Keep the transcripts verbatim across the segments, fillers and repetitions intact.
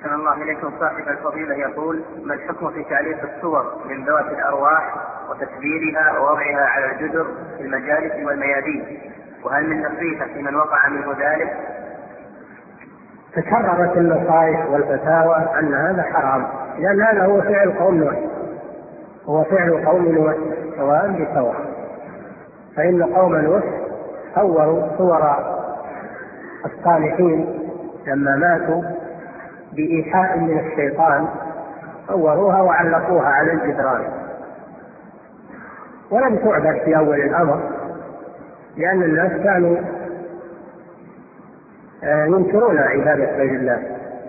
أحسن الله إليكم. صاحب الفضيلة يقول: ما الحكم في تعليق الصور من ذوات الأرواح وتشبيرها ووضعها على الجدر في المجالس والميادين، وهل من نصيحة لمن وقع منه ذلك؟ تكررت النصائح والفتاوى أن هذا حرام، لأن هذا هو فعل قوم نوح، هو فعل قوم نوح سواء بسواء. فإن قوم نوح صوروا صور الصالحين لما ماتوا بإيحاء من الشيطان، صوروها وعلقوها على الجدران، ولم تعبد في أول الأمر، لأن الناس كانوا ينكرون عبادة غير الله،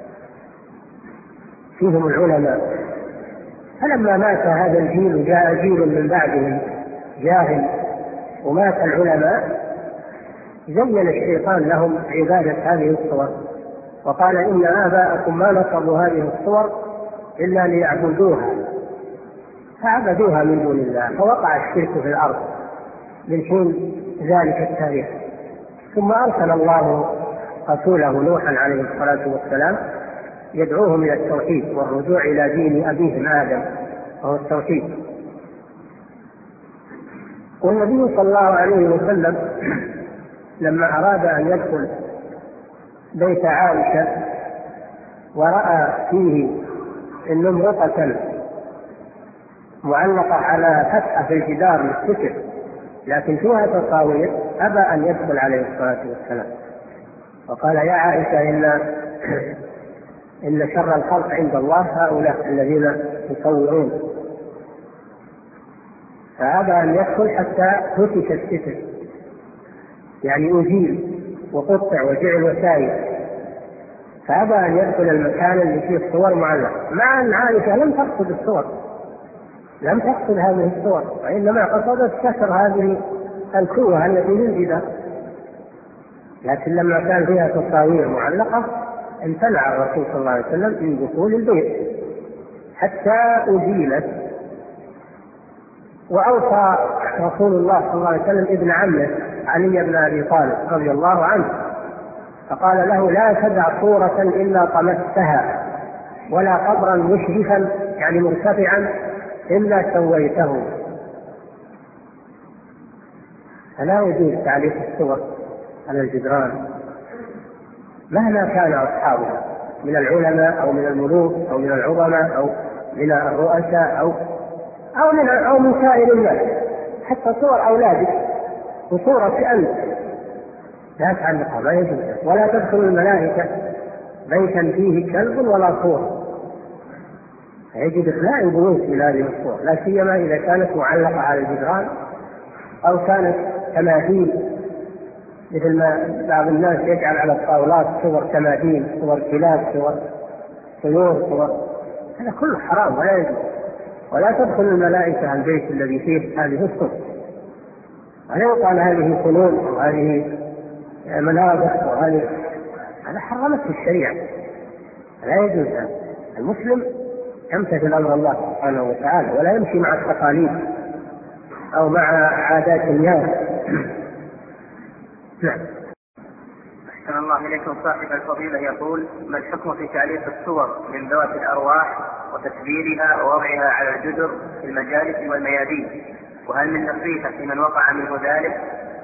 فيهم العلماء. فلما مات هذا الجيل وجاء جيل من بعدهم جاهل ومات العلماء، زين الشيطان لهم عبادة هذه الصور، وقال: إن آباءكم ما نصبوا هذه الصور إلا ليعبدوها، فعبدوها من دون الله، فوقع الشرك في الأرض من حين ذلك التاريخ. ثم أرسل الله رسوله نوحا عليه الصلاة والسلام يدعوهم إلى التوحيد والرجوع إلى دين أبيهم آدم وهو التوحيد. والنبي صلى الله عليه وسلم لما أراد أن يدخل بيت عائشة ورأى فيه النمرقة معلقة على فتحة في الجدار للستر لكن فيها تصاوير، أبى أن يدخل عليه الصلاة والسلام، وقال: يا عائشة إن إن شر الخلق عند الله هؤلاء الذين يصورون. فأبى أن يدخل حتى فتش الستر، يعني أزيل وقطع وجعل وسائل، فأبى أن يدخل المكان اللي فيه الصور معلقة، مع أن عائشة لم تقصد الصور، لم تقصد هذه الصور، وإنما قصدت كسر هذه الكوة التي للجدار، لكن لما كان فيها تصاوير معلقة امتنع الرسول صلى الله عليه وسلم من دخول البيت حتى أزيلت. وأوصى رسول الله صلى الله عليه وسلم ابن عمه علي بن أبي طالب رضي الله عنه، فقال له: لا تدع صورة إلا طمستها، ولا قبرا مشرفا يعني مرتفعا إلا سويته. فلا يجوز تعليق الصور على الجدران مهما كان أصحابها من العلماء أو من الملوك أو من العظماء أو من الرؤساء أو أو من أو من سائر الناس، حتى صور أولادك وصورة أنت لا تعلقها، ما يجوز. ولا تدخل الملائكة بيتا فيه كلب ولا صورة، يجب إخلاء البيوت من هذه الصور، لا سيما إذا كانت معلقة على الجدران أو كانت تماثيل، مثل ما بعض الناس يجعل على الطاولات صور تماثيل، صور كلاب، صور طيور، صور، هذا كله حرام ولا يجوز. ولا تدخل الملائكة البيت الذي فيه هذه الصور، ولا يقال هذه فنون وهذه مناظر وهذه، هذا حرمته الشريعة، لا يجوز. المسلم يمتثل أمر الله سبحانه وتعالى ولا يمشي مع التقاليد أو مع عادات الناس. نعم. أحسن الله إليكم. صاحب الفضيلة يقول: ما الحكم في تعليق الصور من ذوات الأرواح وتشبيرها ووضعها على الجدر في المجالس والميادين، وهل من نصيحة لمن وقع منه ذلك؟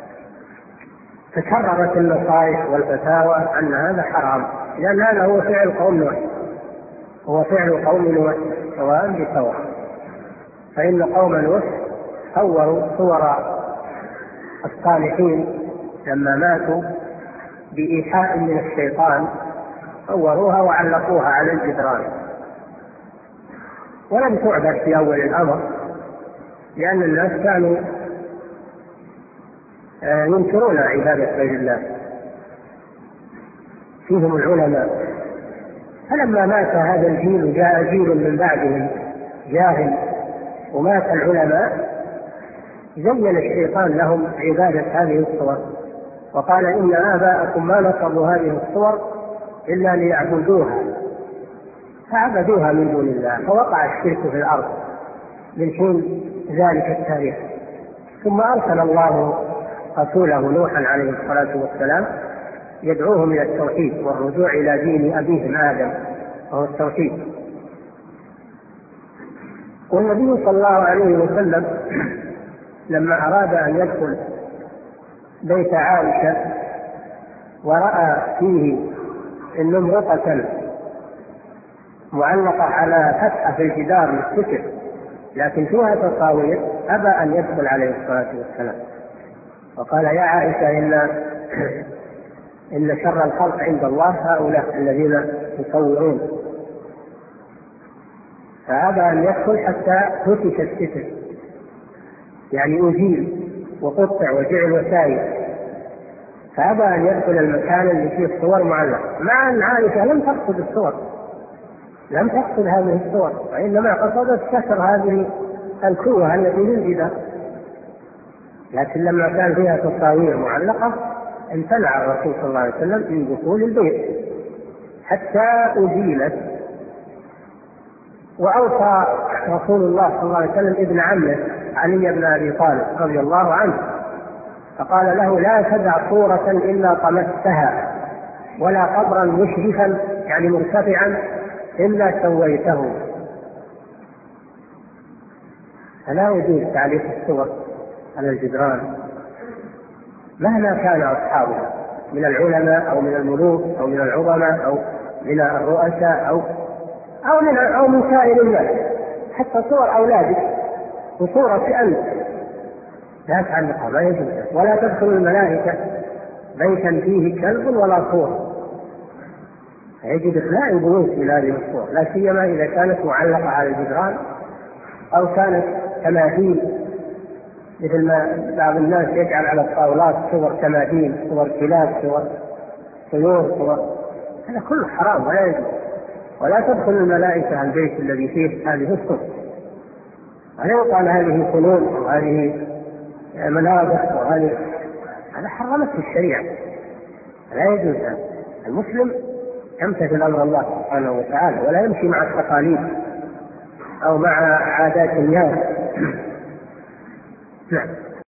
تكررت النصائح والفتاوى أن هذا حرام، لأن هذا هو فعل قوم نوح، هو فعل قوم نوح سواء بسواء. فإن قوم نوح صوروا صور الصالحين لما ماتوا بإيحاء من الشيطان، صوروها وعلقوها على الجدران، ولم تعبد في أول الأمر، لأن الناس كانوا ينكرون عبادة غير الله، فيهم العلماء. فلما مات هذا الجيل وجاء جيل من بعدهم جاهل ومات العلماء، زين الشيطان لهم عبادة هذه الصور، وقال: إن آباءكم ما نصبوا هذه الصور إلا ليعبدوها، فعبدوها من دون الله، فوقع الشرك في الأرض من حين ذلك التاريخ. ثم أرسل الله رسوله نوحا عليه الصلاة والسلام يدعوهم إلى التوحيد والرجوع إلى دين أبيهم آدم وهو التوحيد. والنبي صلى الله عليه وسلم لما أراد أن يدخل بيت عائشة ورأى فيه النمرقة معلقة على فتحة في الجدار للستر لكن فيها تصاوير أبى أن يدخل عليه الصلاة والسلام، وقال يا عائشة إن إن شر الخلق عند الله هؤلاء الذين يصورون، فأبى أن يدخل حتى فتش الستر، يعني أزيل وقطع وجعل وسائل، فأبى أن يدخل المكان اللي فيه الصور معلقة، مع أن عائشة لم تقصد الصور، لم تقصد هذه الصور، وإنما قصدت كسر هذه الكوة التي في الجدار، لكن لما كان فيها تصاوير معلقة امتنع الرسول صلى الله عليه وسلم من دخول البيت حتى أزيلت. وأوصى رسول الله صلى الله عليه وسلم ابن عمه علي بن أبي طالب رضي الله عنه فقال له لا تدع صورة إلا طمستها ولا قبرا مشرفا يعني مرتفعا إلا سويته. فلا يجوز تعليق الصور على الجدران مهما كان أصحابها من العلماء أو من الملوك أو من العظماء أو من الرؤساء أو أو من أو من سائر الناس، حتى صور أولادك وصورة أنت لا تعلقها، ما يجوز. ولا تدخل الملائكة بيتا فيه كلب ولا صور، يجب إخلاء البيوت إلى هذه الصور، لا سيما إذا كانت معلقة على الجدران أو كانت تماثيل، مثل ما بعض الناس يجعل على الطاولات صور تماثيل، صور كلاب، صور طيور، صور، هذا كله حرام ولا يجوز. ولا تدخل الملائكة البيت الذي فيه هذه الصور، ولا يقال هذه فنون وهذه مناظر وهذه، هذا حرمته الشريعة، لا يجوز. هذا المسلم يمتثل أمر الله سبحانه وتعالى ولا يمشي مع التقاليد أو مع عادات الناس. نعم.